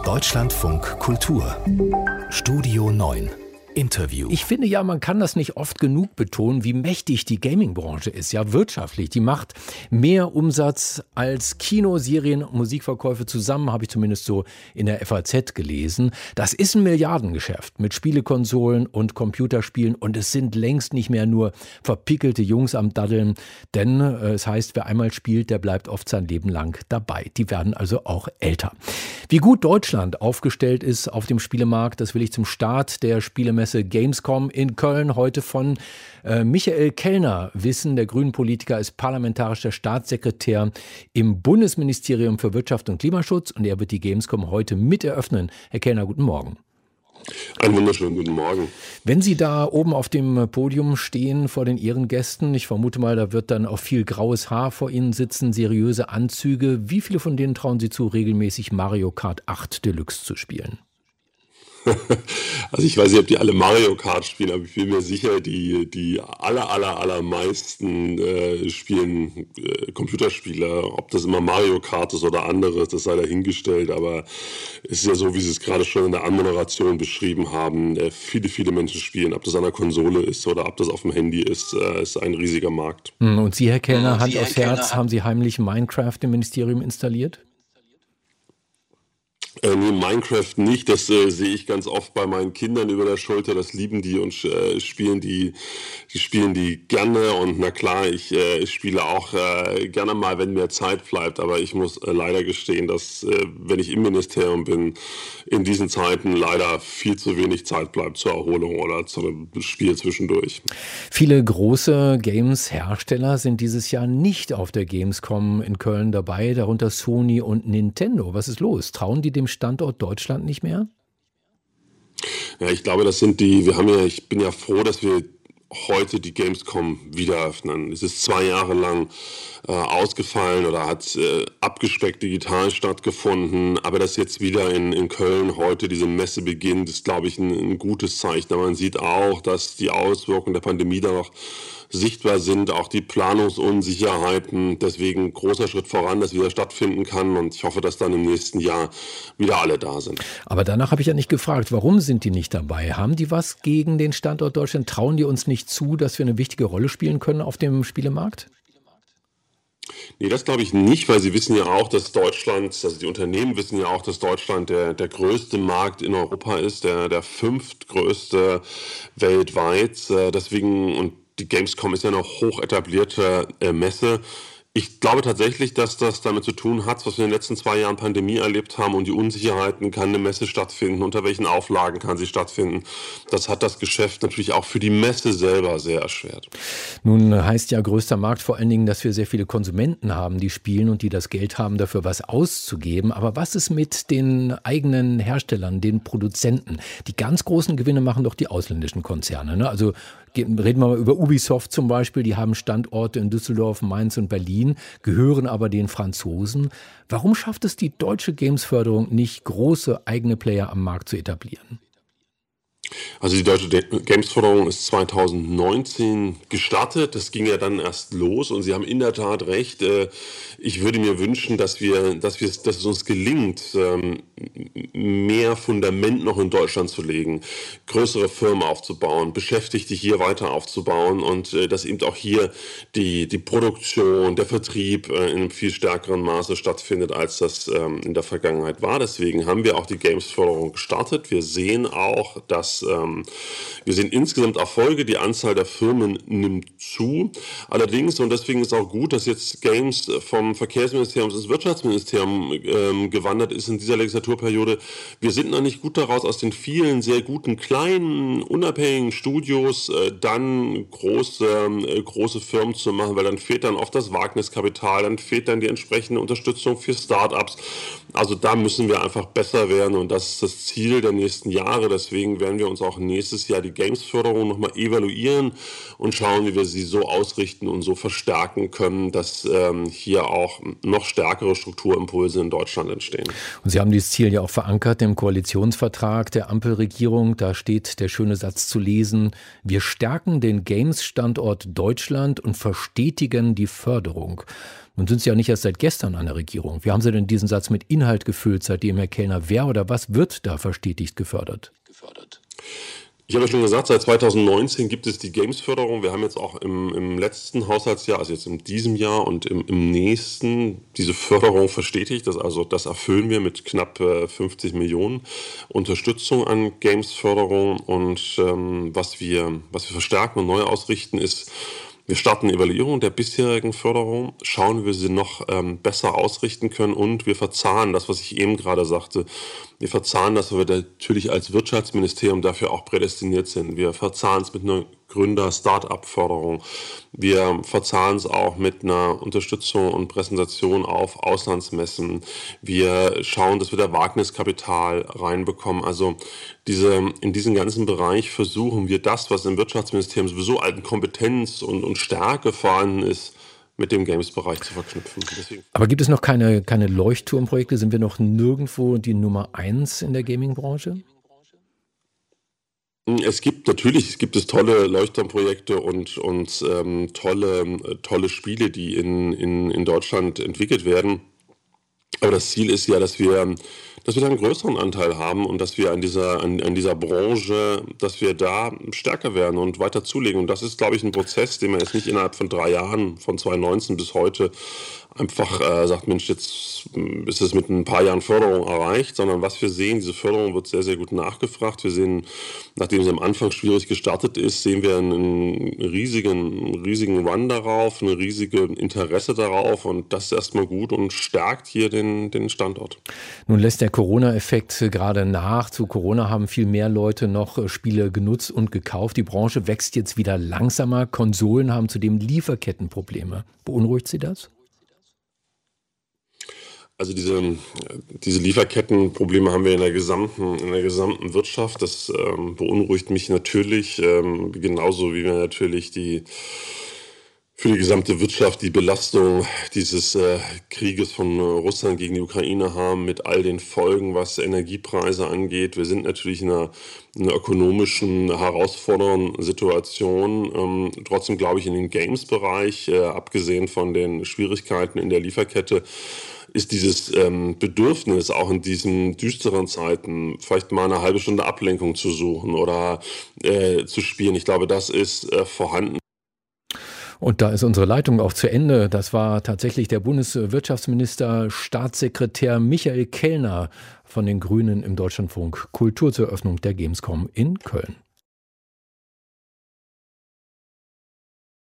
Deutschlandfunk Kultur Studio 9 Interview. Ich finde ja, man kann das nicht oft genug betonen, wie mächtig die Gaming-Branche ist. Ja, wirtschaftlich. Die macht mehr Umsatz als Kino, Serien und Musikverkäufe zusammen, habe ich zumindest so in der FAZ gelesen. Das ist ein Milliardengeschäft mit Spielekonsolen und Computerspielen und es sind längst nicht mehr nur verpickelte Jungs am Daddeln, denn es heißt, wer einmal spielt, der bleibt oft sein Leben lang dabei. Die werden also auch älter. Wie gut Deutschland aufgestellt ist auf dem Spielemarkt, das will ich zum Start der Spielemesse Gamescom in Köln heute von Michael Kellner wissen. Der Grünen-Politiker ist parlamentarischer Staatssekretär im Bundesministerium für Wirtschaft und Klimaschutz und er wird die Gamescom heute mit eröffnen. Herr Kellner, guten Morgen. Einen wunderschönen guten Morgen. Wenn Sie da oben auf dem Podium stehen vor den Ehrengästen, ich vermute mal, da wird dann auch viel graues Haar vor Ihnen sitzen, seriöse Anzüge. Wie viele von denen trauen Sie zu, regelmäßig Mario Kart 8 Deluxe zu spielen? Also ich weiß nicht, ob die alle Mario Kart spielen, aber ich bin mir sicher, die allermeisten spielen Computerspiele. Ob das immer Mario Kart ist oder anderes, das sei dahingestellt. Aber es ist ja so, wie Sie es gerade schon in der Anmoderation beschrieben haben. Viele Menschen spielen. Ob das an der Konsole ist oder ob das auf dem Handy ist ein riesiger Markt. Und Sie, Herr Kellner, Hand aufs Herz, haben Sie heimlich Minecraft im Ministerium installiert? Nee, Minecraft nicht, das sehe ich ganz oft bei meinen Kindern über der Schulter, das lieben die und spielen die gerne und na klar, ich spiele auch gerne mal, wenn mir Zeit bleibt, aber ich muss leider gestehen, dass wenn ich im Ministerium bin, in diesen Zeiten leider viel zu wenig Zeit bleibt zur Erholung oder zu einem Spiel zwischendurch. Viele große Games-Hersteller sind dieses Jahr nicht auf der Gamescom in Köln dabei, darunter Sony und Nintendo. Was ist los? Trauen die dem Standort Deutschland nicht mehr? Ja, ich glaube, ich bin ja froh, dass wir heute die Gamescom wieder öffnen. Es ist 2 Jahre lang ausgefallen oder hat abgespeckt digital stattgefunden, aber dass jetzt wieder in Köln heute diese Messe beginnt, ist, glaube ich, ein gutes Zeichen. Aber man sieht auch, dass die Auswirkungen der Pandemie da noch sichtbar sind, auch die Planungsunsicherheiten. Deswegen großer Schritt voran, dass wieder stattfinden kann und ich hoffe, dass dann im nächsten Jahr wieder alle da sind. Aber danach habe ich ja nicht gefragt, warum sind die nicht dabei? Haben die was gegen den Standort Deutschland? Trauen die uns nicht zu, dass wir eine wichtige Rolle spielen können auf dem Spielemarkt? Nee, das glaube ich nicht, weil sie wissen ja auch, dass Deutschland, also die Unternehmen wissen ja auch, dass Deutschland der größte Markt in Europa ist, der 5. größte weltweit. Deswegen, und die Gamescom ist ja eine hoch etablierte Messe. Ich glaube tatsächlich, dass das damit zu tun hat, was wir in den letzten 2 Jahren Pandemie erlebt haben und die Unsicherheiten, kann eine Messe stattfinden, unter welchen Auflagen kann sie stattfinden. Das hat das Geschäft natürlich auch für die Messe selber sehr erschwert. Nun heißt ja größter Markt vor allen Dingen, dass wir sehr viele Konsumenten haben, die spielen und die das Geld haben, dafür was auszugeben. Aber was ist mit den eigenen Herstellern, den Produzenten? Die ganz großen Gewinne machen doch die ausländischen Konzerne, ne? Also reden wir mal über Ubisoft zum Beispiel, die haben Standorte in Düsseldorf, Mainz und Berlin, gehören aber den Franzosen. Warum schafft es die deutsche Gamesförderung nicht, große eigene Player am Markt zu etablieren? Also die deutsche Gamesförderung ist 2019 gestartet, das ging ja dann erst los und Sie haben in der Tat recht, ich würde mir wünschen, dass es uns gelingt, mehr Fundament noch in Deutschland zu legen, größere Firmen aufzubauen, Beschäftigte hier weiter aufzubauen und dass eben auch hier die Produktion, der Vertrieb in einem viel stärkeren Maße stattfindet, als das in der Vergangenheit war. Deswegen haben wir auch die Gamesförderung gestartet. Wir sehen auch, dass wir sehen insgesamt Erfolge, die Anzahl der Firmen nimmt zu. Allerdings, und deswegen ist auch gut, dass jetzt Games vom Verkehrsministerium ins Wirtschaftsministerium gewandert ist in dieser Legislaturperiode. Wir sind noch nicht gut daraus, aus den vielen sehr guten, kleinen, unabhängigen Studios dann große Firmen zu machen, weil dann fehlt dann oft das Wagniskapital, dann fehlt dann die entsprechende Unterstützung für Startups. Also da müssen wir einfach besser werden und das ist das Ziel der nächsten Jahre. Deswegen werden wir uns auch nächstes Jahr die Games-Förderung nochmal evaluieren und schauen, wie wir sie so ausrichten und so verstärken können, dass hier auch noch stärkere Strukturimpulse in Deutschland entstehen. Und Sie haben dieses Ziel ja auch verankert im Koalitionsvertrag der Ampelregierung. Da steht der schöne Satz zu lesen: Wir stärken den Games-Standort Deutschland und verstetigen die Förderung. Nun sind Sie ja nicht erst seit gestern an der Regierung. Wie haben Sie denn diesen Satz mit Inhalt gefüllt, seitdem Herr Kellner? Wer oder was wird da verstetigt gefördert? Ich habe ja schon gesagt, seit 2019 gibt es die Games-Förderung. Wir haben jetzt auch im letzten Haushaltsjahr, also jetzt in diesem Jahr und im nächsten, diese Förderung verstetigt. Das erfüllen wir mit knapp 50 Millionen Unterstützung an Games-Förderung. Und was wir verstärken und neu ausrichten ist, wir starten eine Evaluierung der bisherigen Förderung, schauen, wie wir sie noch besser ausrichten können, und wir verzahnen das, was ich eben gerade sagte. Wir verzahnen das, weil wir natürlich als Wirtschaftsministerium dafür auch prädestiniert sind. Wir verzahnen es mit einer Gründer-Start-up-Förderung. Wir verzahnen es auch mit einer Unterstützung und Präsentation auf Auslandsmessen. Wir schauen, dass wir da Wagniskapital reinbekommen. Also in diesem ganzen Bereich versuchen wir das, was im Wirtschaftsministerium sowieso an Kompetenz und Stärke vorhanden ist, mit dem Games-Bereich zu verknüpfen. Deswegen. Aber gibt es noch keine Leuchtturmprojekte? Sind wir noch nirgendwo die Nummer 1 in der Gaming-Branche? Es gibt tolle Leuchtturmprojekte und tolle Spiele, die in Deutschland entwickelt werden. Aber das Ziel ist ja, dass wir da einen größeren Anteil haben und dass wir an dieser Branche, dass wir da stärker werden und weiter zulegen. Und das ist, glaube ich, ein Prozess, den man jetzt nicht innerhalb von 3 Jahren, von 2019 bis heute, einfach sagt, Mensch, jetzt ist es mit ein paar Jahren Förderung erreicht, sondern was wir sehen, diese Förderung wird sehr, sehr gut nachgefragt. Wir sehen, nachdem sie am Anfang schwierig gestartet ist, sehen wir einen riesigen Run darauf, ein riesiges Interesse darauf, und das ist erstmal gut und stärkt hier den Standort. Nun lässt der Corona-Effekt gerade nach. Zu Corona haben viel mehr Leute noch Spiele genutzt und gekauft. Die Branche wächst jetzt wieder langsamer. Konsolen haben zudem Lieferkettenprobleme. Beunruhigt Sie das? Also diese Lieferkettenprobleme haben wir in der gesamten Wirtschaft. Das beunruhigt mich natürlich, genauso wie wir natürlich für die gesamte Wirtschaft die Belastung dieses Krieges von Russland gegen die Ukraine haben, mit all den Folgen, was Energiepreise angeht. Wir sind natürlich in einer ökonomischen herausfordernden Situation. Trotzdem glaube ich, in den Games-Bereich, abgesehen von den Schwierigkeiten in der Lieferkette, ist dieses Bedürfnis, auch in diesen düsteren Zeiten vielleicht mal eine halbe Stunde Ablenkung zu suchen oder zu spielen. Ich glaube, das ist vorhanden. Und da ist unsere Leitung auch zu Ende. Das war tatsächlich der Bundeswirtschaftsminister, Staatssekretär Michael Kellner von den Grünen im Deutschlandfunk. Kultur zur Eröffnung der Gamescom in Köln.